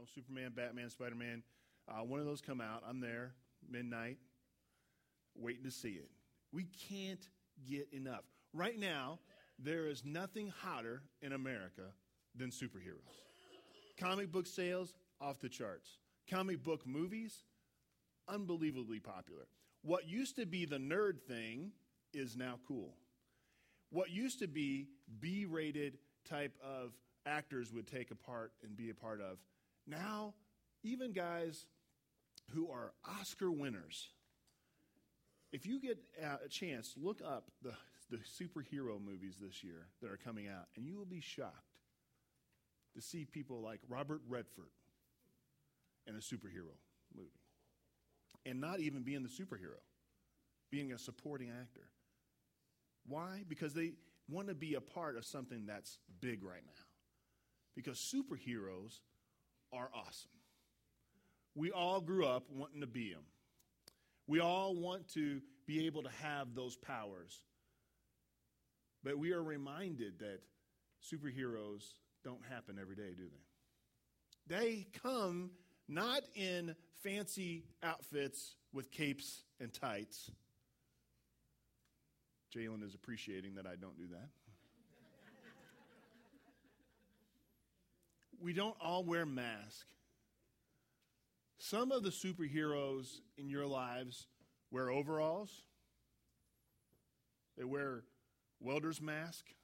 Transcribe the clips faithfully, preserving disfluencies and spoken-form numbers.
know, Superman, Batman, Spider-Man, uh, one of those come out. I'm there, midnight, waiting to see it. We can't get enough. Right now, there is nothing hotter in America than superheroes. Comic book sales, off the charts. Comic book movies, unbelievably popular. What used to be the nerd thing is now cool. What used to be B-rated type of actors would take a part and be a part of, now even guys who are Oscar winners, if you get a chance, look up the, the superhero movies this year that are coming out, and you will be shocked to see people like Robert Redford in a superhero movie. And not even being the superhero, being a supporting actor. Why? Because they want to be a part of something that's big right now. Because superheroes are awesome. We all grew up wanting to be them. We all want to be able to have those powers. But we are reminded that superheroes don't happen every day, do they? They come not in fancy outfits with capes and tights. Jalen is appreciating that I don't do that. We don't all wear masks. Some of the superheroes in your lives wear overalls. They wear welder's mask.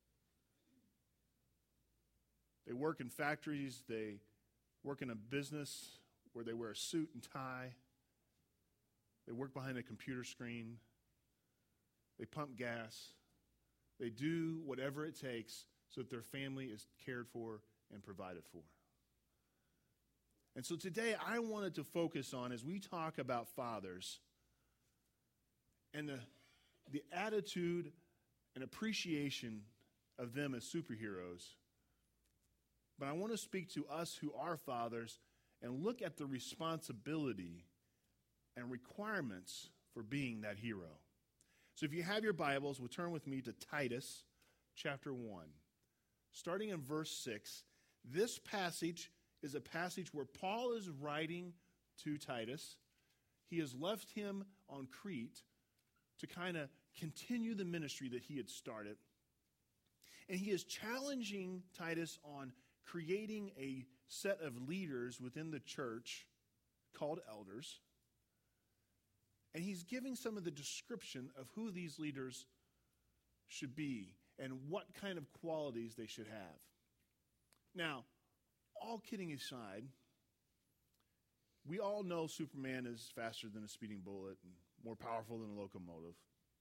They work in factories. They work in a business where they wear a suit and tie. They work behind a computer screen. They pump gas. They do whatever it takes so that their family is cared for and provided for. And so today I wanted to focus on, as we talk about fathers, and the, the attitude and appreciation of them as superheroes. But I want to speak to us who are fathers and look at the responsibility and requirements for being that hero. So if you have your Bibles, we'll turn with me to Titus chapter one. Starting in verse six, this passage is a passage where Paul is writing to Titus. He has left him on Crete to kind of continue the ministry that he had started. And he is challenging Titus on creating a set of leaders within the church called elders. And he's giving some of the description of who these leaders should be and what kind of qualities they should have. Now, all kidding aside, we all know Superman is faster than a speeding bullet and more powerful than a locomotive.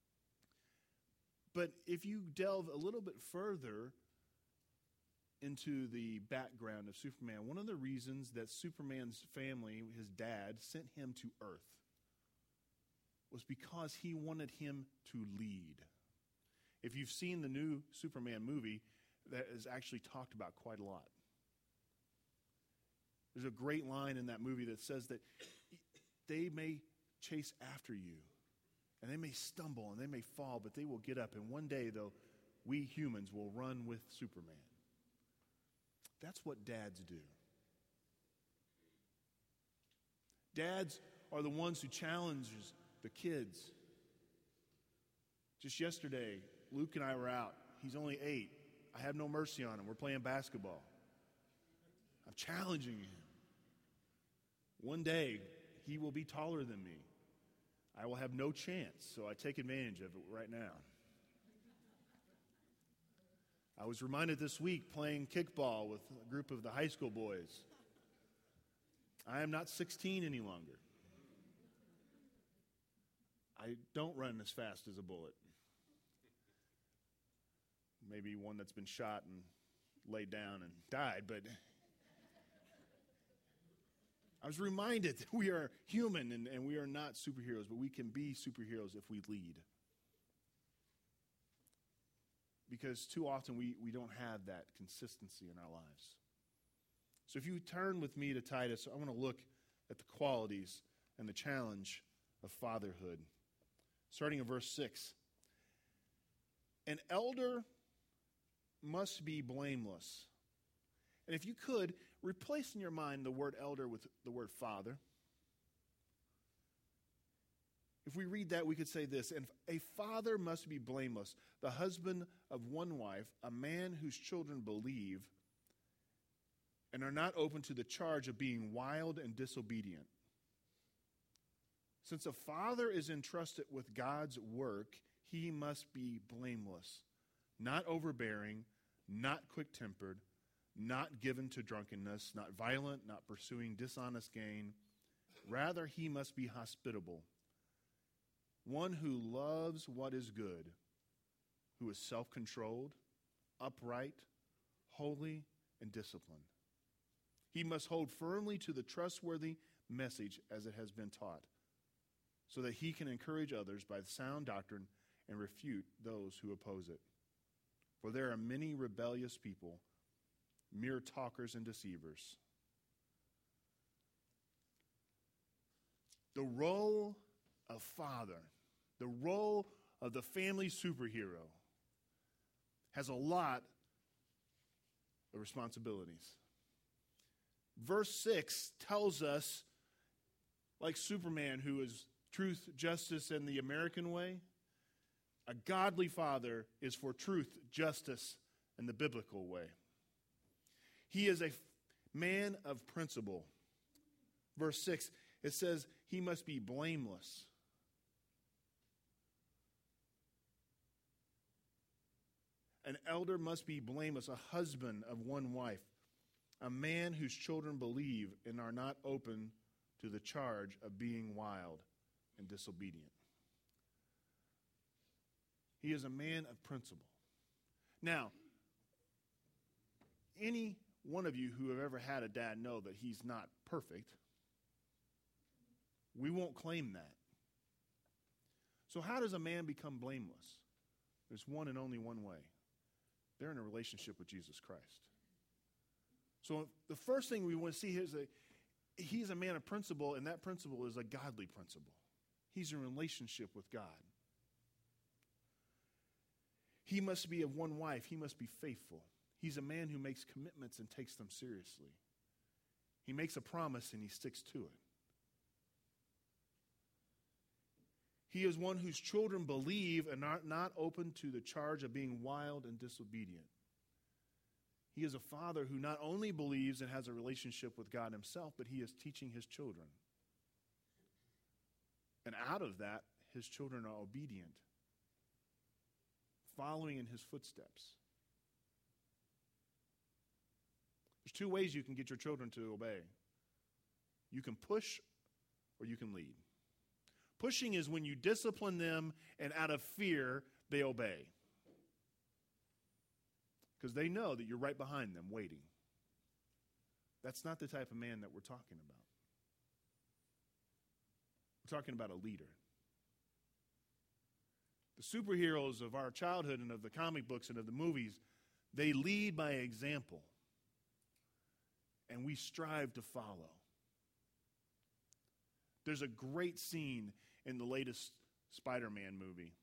But if you delve a little bit further into the background of Superman, one of the reasons that Superman's family, his dad, sent him to Earth was because he wanted him to lead. If you've seen the new Superman movie, that is actually talked about quite a lot. There's a great line in that movie that says that they may chase after you, and they may stumble, and they may fall, but they will get up, and one day, though, we humans will run with Superman. That's what dads do. Dads are the ones who challenge the kids. Just yesterday, Luke and I were out. He's only eight. I have no mercy on him. We're playing basketball. I'm challenging him. One day, he will be taller than me. I will have no chance, so I take advantage of it right now. I was reminded this week playing kickball with a group of the high school boys. I am not sixteen any longer. I don't run as fast as a bullet. Maybe one that's been shot and laid down and died, but I was reminded that we are human and, and we are not superheroes, but we can be superheroes if we lead. Because too often we, we don't have that consistency in our lives. So if you turn with me to Titus, I want to look at the qualities and the challenge of fatherhood. Starting in verse six. An elder must be blameless. And if you could, replace in your mind the word elder with the word father. If we read that, we could say this: and a father must be blameless, the husband of one wife, a man whose children believe and are not open to the charge of being wild and disobedient. Since a father is entrusted with God's work, he must be blameless, not overbearing, not quick-tempered, not given to drunkenness, not violent, not pursuing dishonest gain. Rather, he must be hospitable, one who loves what is good, who is self-controlled, upright, holy, and disciplined. He must hold firmly to the trustworthy message as it has been taught, so that he can encourage others by sound doctrine and refute those who oppose it. For there are many rebellious people, mere talkers and deceivers. The role of father, the role of the family superhero, has a lot of responsibilities. Verse six tells us, like Superman, who is truth, justice, and the American way, a godly father is for truth, justice, and the biblical way. He is a f- man of principle. Verse six, it says he must be blameless. An elder must be blameless, a husband of one wife, a man whose children believe and are not open to the charge of being wild and disobedient. He is a man of principle. Now, any one of you who have ever had a dad know that he's not perfect. We won't claim that. So how does a man become blameless? There's one and only one way. They're in a relationship with Jesus Christ. So the first thing we want to see is that he's a man of principle, and that principle is a godly principle. He's in a relationship with God. He must be of one wife. He must be faithful. He's a man who makes commitments and takes them seriously. He makes a promise and he sticks to it. He is one whose children believe and are not open to the charge of being wild and disobedient. He is a father who not only believes and has a relationship with God himself, but he is teaching his children. And out of that, his children are obedient, following in his footsteps. There's two ways you can get your children to obey. You can push or you can lead. Pushing is when you discipline them and out of fear, they obey. Because they know that you're right behind them waiting. That's not the type of man that we're talking about. We're talking about a leader. The superheroes of our childhood and of the comic books and of the movies, they lead by example. And we strive to follow. There's a great scene in the latest Spider-Man movie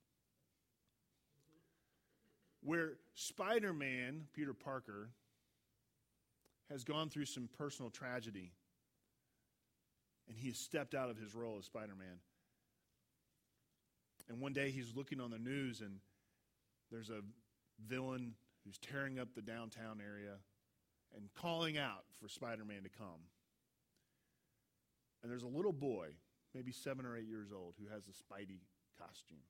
where Spider-Man, Peter Parker, has gone through some personal tragedy, and he has stepped out of his role as Spider-Man. And one day he's looking on the news, and there's a villain who's tearing up the downtown area and calling out for Spider-Man to come. And there's a little boy, maybe seven or eight years old, who has a Spidey costume.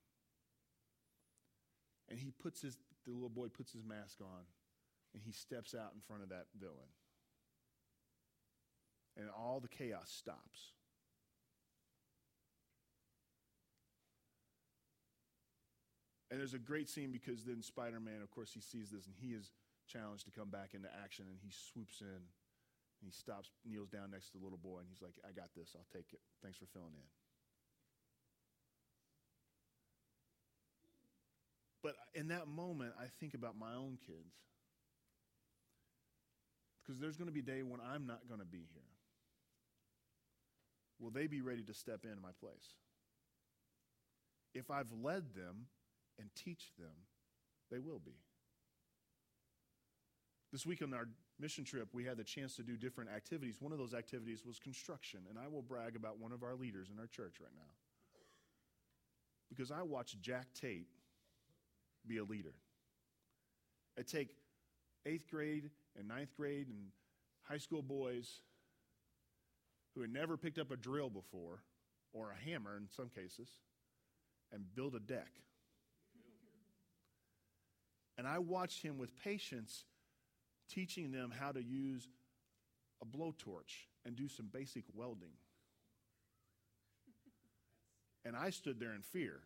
And he puts his, the little boy puts his mask on, and he steps out in front of that villain. And all the chaos stops. And there's a great scene because then Spider-Man, of course, he sees this, and he is challenged to come back into action, and he swoops in. And he stops, kneels down next to the little boy, and he's like, I got this. I'll take it. Thanks for filling in. But in that moment, I think about my own kids. Because there's going to be a day when I'm not going to be here. Will they be ready to step in my place? If I've led them and teach them, they will be. This week on our mission trip, we had the chance to do different activities. One of those activities was construction, and I will brag about one of our leaders in our church right now. Because I watched Jack Tate be a leader. I take eighth grade and ninth grade and high school boys who had never picked up a drill before, or a hammer in some cases, and build a deck. And I watched him with patience teaching them how to use a blowtorch and do some basic welding. And I stood there in fear,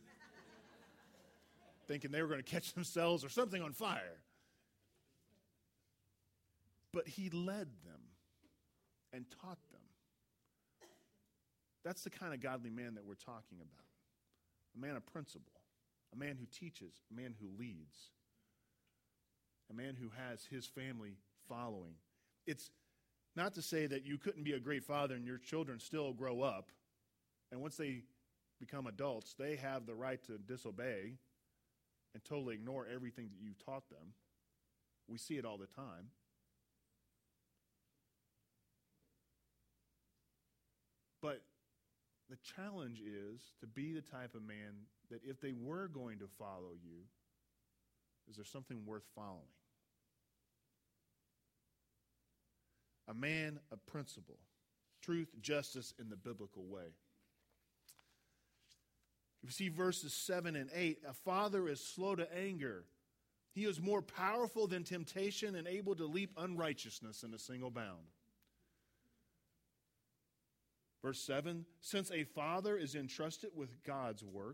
thinking they were going to catch themselves or something on fire. But he led them and taught them. That's the kind of godly man that we're talking about. A man of principle, a man who teaches, a man who leads, a man who has his family following. It's not to say that you couldn't be a great father and your children still grow up, and once they become adults, they have the right to disobey and totally ignore everything that you taught them. We see it all the time. But the challenge is to be the type of man that if they were going to follow you, is there something worth following? A man of principle, truth, justice in the biblical way. You see verses seven and eight. A father is slow to anger. He is more powerful than temptation and able to leap unrighteousness in a single bound. Verse seven, since a father is entrusted with God's work.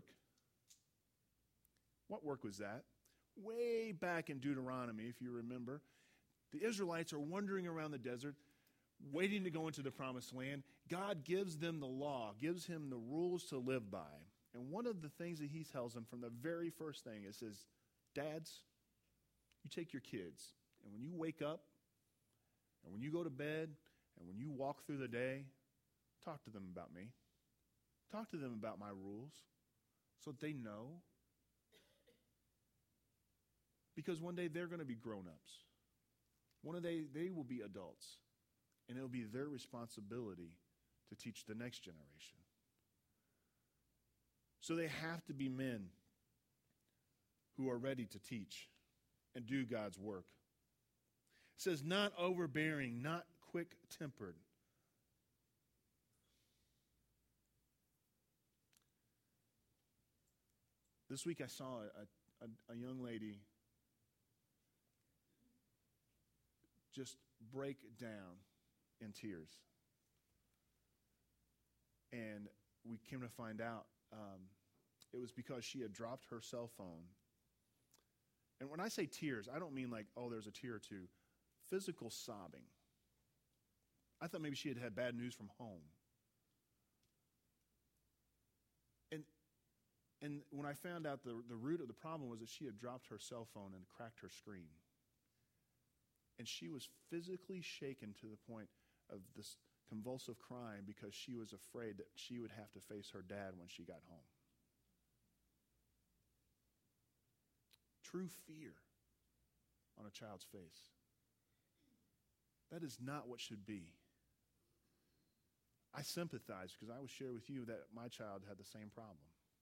What work was that? Way back in Deuteronomy, if you remember, the Israelites are wandering around the desert, waiting to go into the promised land. God gives them the law, gives him the rules to live by. And one of the things that he tells them from the very first thing, it says, dads, you take your kids, and when you wake up, and when you go to bed, and when you walk through the day, talk to them about me. Talk to them about my rules so that they know. Because one day they're going to be grown-ups. One day they will be adults. And it'll be their responsibility to teach the next generation. So they have to be men who are ready to teach and do God's work. It says, not overbearing, not quick-tempered. This week I saw a, a, a young lady just break down in tears. And we came to find out um, it was because she had dropped her cell phone. And when I say tears, I don't mean like, oh, there's a tear or two. Physical sobbing. I thought maybe she had had bad news from home. And and when I found out the, the root of the problem was that she had dropped her cell phone and cracked her screen. And she was physically shaken to the point of this convulsive crying because she was afraid that she would have to face her dad when she got home. True fear on a child's face. That is not what should be. I sympathize because I will share with you that my child had the same problem.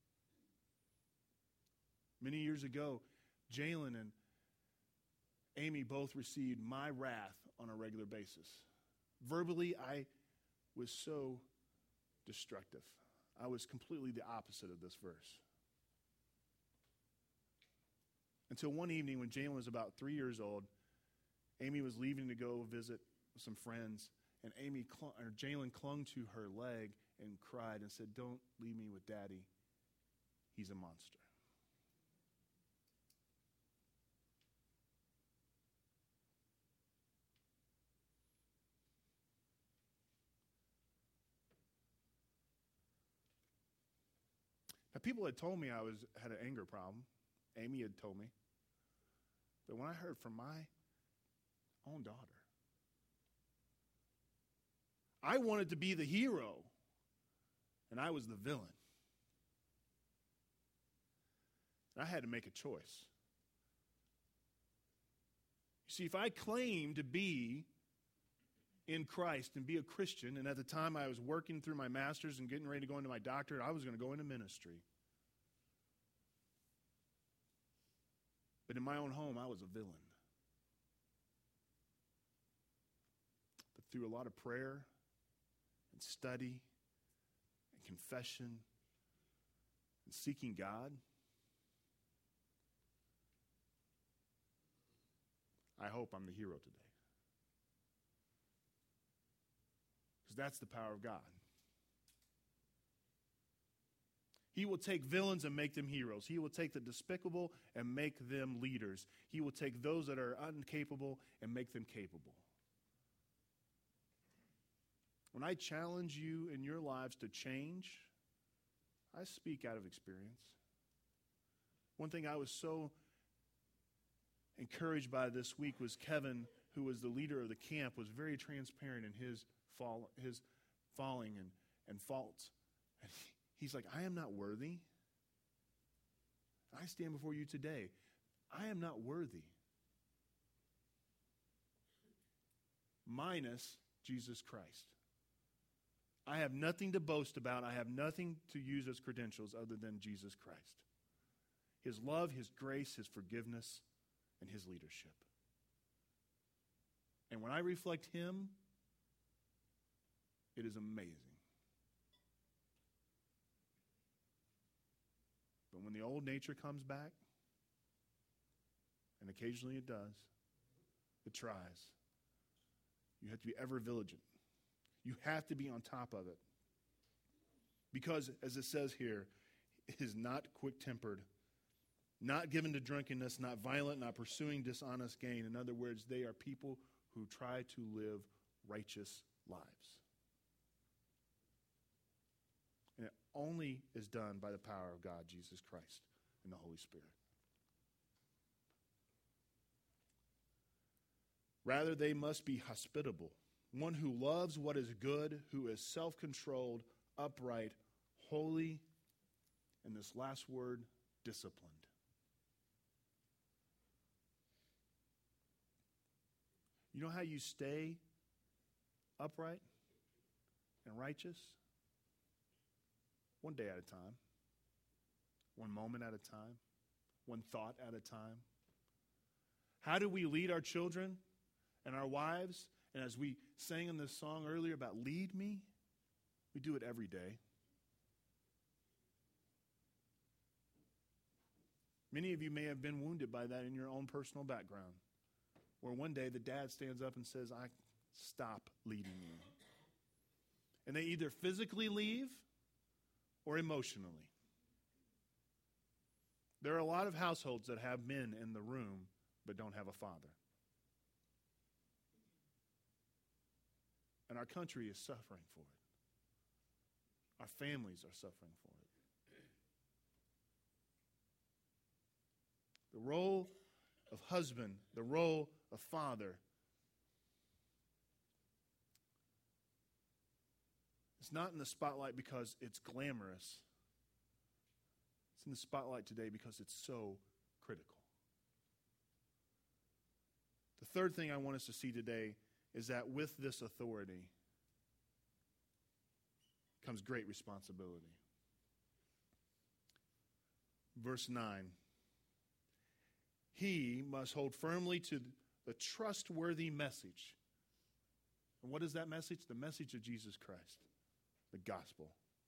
Many years ago, Jalen and Amy both received my wrath on a regular basis. Verbally, I was so destructive. I was completely the opposite of this verse. Until one evening when Jalen was about three years old, Amy was leaving to go visit some friends, and Amy, clung, or Jalen clung to her leg and cried and said, "Don't leave me with Daddy. He's a monster." Now, people had told me I was had an anger problem. Amy had told me. But when I heard from my own daughter, I wanted to be the hero, and I was the villain. And I had to make a choice. You See, if I claim to be in Christ and be a Christian, and at the time I was working through my master's and getting ready to go into my doctorate, I was going to go into ministry. But in my own home, I was a villain. But through a lot of prayer and study and confession and seeking God, I hope I'm the hero today. Because that's the power of God. He will take villains and make them heroes. He will take the despicable and make them leaders. He will take those that are incapable and make them capable. When I challenge you in your lives to change, I speak out of experience. One thing I was so encouraged by this week was Kevin, who was the leader of the camp, was very transparent in his fall, his falling and, and faults. And he, he's like, I am not worthy. I stand before you today. I am not worthy. Minus Jesus Christ. I have nothing to boast about. I have nothing to use as credentials other than Jesus Christ. His love, His grace, His forgiveness, and His leadership. And when I reflect Him, it is amazing. But when the old nature comes back, and occasionally it does, it tries, you have to be ever vigilant. You have to be on top of it. Because, as it says here, it is not quick-tempered, not given to drunkenness, not violent, not pursuing dishonest gain. In other words, they are people who try to live righteous lives. And it only is done by the power of God, Jesus Christ, and the Holy Spirit. Rather, they must be hospitable. One who loves what is good, who is self-controlled, upright, holy, and this last word, disciplined. You know how you stay upright and righteous? One day at a time. One moment at a time. One thought at a time. How do we lead our children and our wives? And as we sang in this song earlier about lead me, we do it every day. Many of you may have been wounded by that in your own personal background, where one day the dad stands up and says, I stop leading you. And they either physically leave or emotionally. There are a lot of households that have men in the room but don't have a father. And our country is suffering for it. Our families are suffering for it. The role of husband, the role of father, it's not in the spotlight because it's glamorous. It's in the spotlight today because it's so critical. The third thing I want us to see today is that with this authority comes great responsibility. Verse nine. He must hold firmly to the trustworthy message. And what is that message? The message of Jesus Christ, the gospel.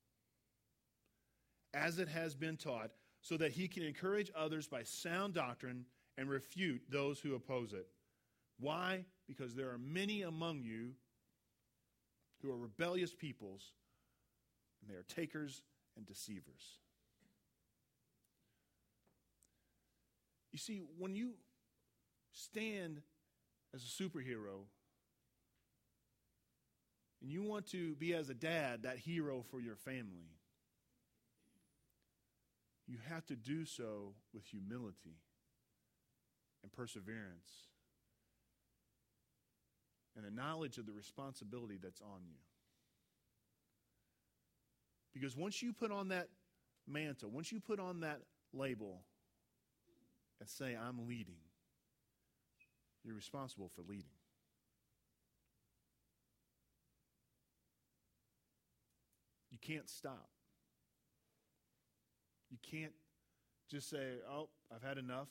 As it has been taught, so that he can encourage others by sound doctrine and refute those who oppose it. Why? Because there are many among you who are rebellious peoples, and they are takers and deceivers. You see, when you stand as a superhero, and you want to be as a dad, that hero for your family, you have to do so with humility and perseverance and the knowledge of the responsibility that's on you. Because once you put on that mantle, once you put on that label and say, I'm leading, You're responsible for leading. You can't stop. You can't just say, oh, I've had enough.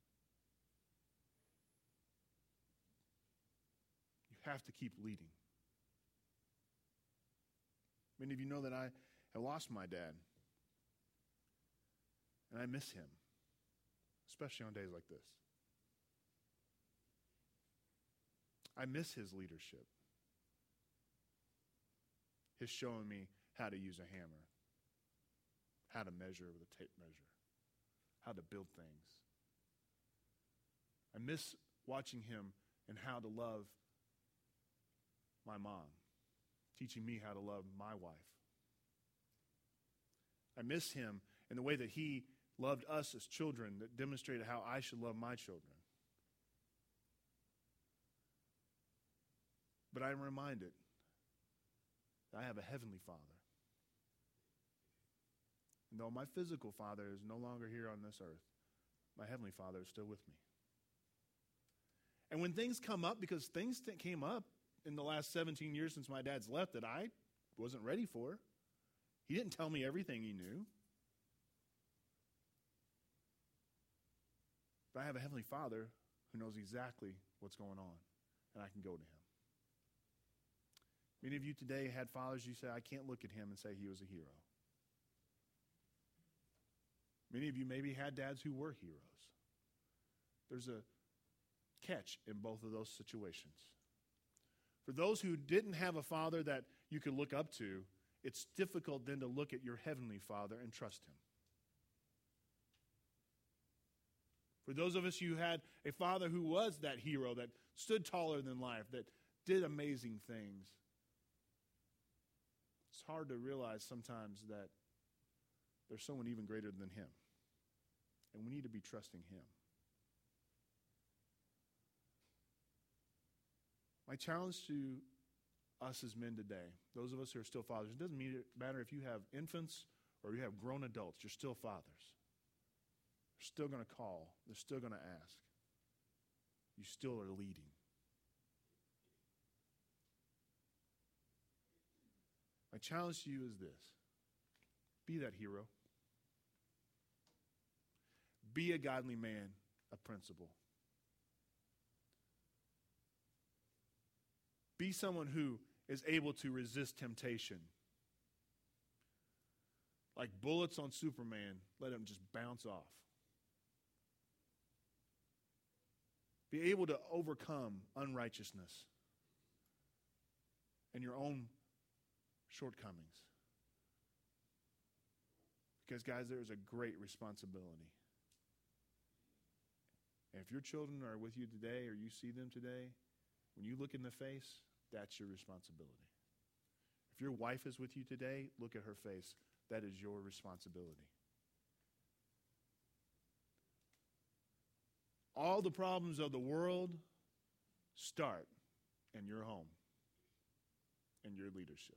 You have to keep leading. Many of you know that I have lost my dad. And I miss him, especially on days like this. I miss his leadership. His showing me how to use a hammer, how to measure with a tape measure, how to build things. I miss watching him and how to love my mom, teaching me how to love my wife. I miss him in the way that he loved us as children, that demonstrated how I should love my children. But I'm reminded that I have a heavenly Father. And though my physical father is no longer here on this earth, my heavenly Father is still with me. And when things come up, because things t- came up in the last seventeen years since my dad's left that I wasn't ready for. He didn't tell me everything he knew. But I have a heavenly Father who knows exactly what's going on, and I can go to him. Many of you today had fathers you say, I can't look at him and say he was a hero. Many of you maybe had dads who were heroes. There's a catch in both of those situations. For those who didn't have a father that you could look up to, it's difficult then to look at your heavenly Father and trust him. For those of us who had a father who was that hero, that stood taller than life, that did amazing things, it's hard to realize sometimes that there's someone even greater than him. And we need to be trusting him. My challenge to us as men today, those of us who are still fathers, it doesn't matter if you have infants or you have grown adults, you're still fathers. They're still going to call. They're still going to ask. You still are leading. My challenge to you is this. Be that hero. Be a godly man of principle. Be someone who is able to resist temptation. Like bullets on Superman, let him just bounce off. Be able to overcome unrighteousness and your own shortcomings. Because, guys, there is a great responsibility. And if your children are with you today or you see them today, when you look in the face, that's your responsibility. If your wife is with you today, look at her face. That is your responsibility. All the problems of the world start in your home and your leadership.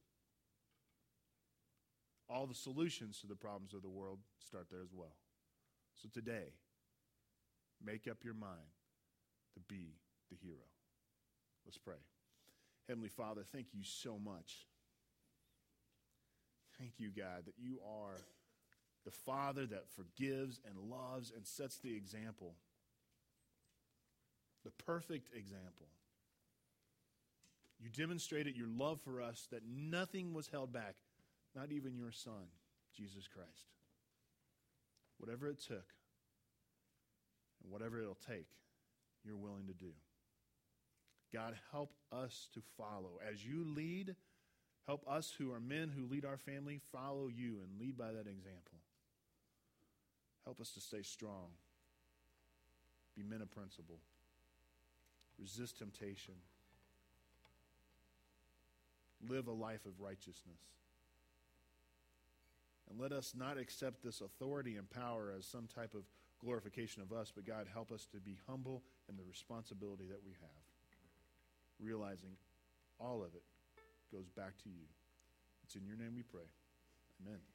All the solutions to the problems of the world start there as well. So today, make up your mind to be the hero. Let's pray. Heavenly Father, thank you so much. Thank you, God, that you are the Father that forgives and loves and sets the example, the perfect example. You demonstrated your love for us, that nothing was held back, not even your Son, Jesus Christ. Whatever it took and whatever it'll take, you're willing to do. God, help us to follow. As you lead, help us who are men who lead our family follow you and lead by that example. Help us to stay strong, be men of principle, resist temptation, live a life of righteousness. And let us not accept this authority and power as some type of glorification of us, but God, help us to be humble in the responsibility that we have, realizing all of it goes back to you. It's in your name we pray. Amen.